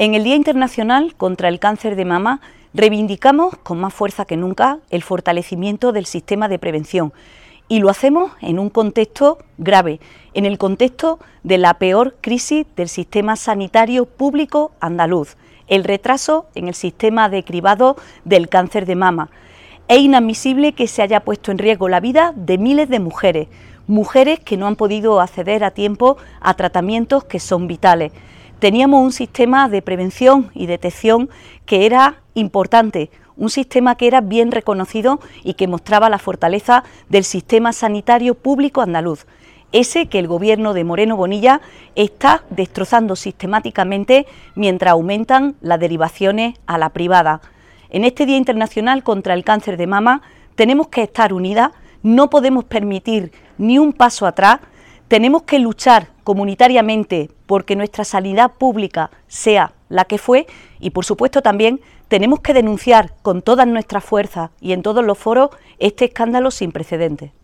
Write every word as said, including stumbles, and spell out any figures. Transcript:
En el Día Internacional contra el Cáncer de Mama reivindicamos con más fuerza que nunca el fortalecimiento del sistema de prevención y lo hacemos en un contexto grave, en el contexto de la peor crisis del sistema sanitario público andaluz, el retraso en el sistema de cribado del cáncer de mama. Es inadmisible que se haya puesto en riesgo la vida de miles de mujeres, mujeres que no han podido acceder a tiempo a tratamientos que son vitales. Teníamos un sistema de prevención y detección que era importante, un sistema que era bien reconocido y que mostraba la fortaleza del sistema sanitario público andaluz, ese que el gobierno de Moreno Bonilla está destrozando sistemáticamente mientras aumentan las derivaciones a la privada. En este Día Internacional contra el Cáncer de Mama tenemos que estar unidas, no podemos permitir ni un paso atrás. Tenemos que luchar comunitariamente porque nuestra sanidad pública sea la que fue y, por supuesto, también tenemos que denunciar con todas nuestras fuerzas y en todos los foros este escándalo sin precedentes.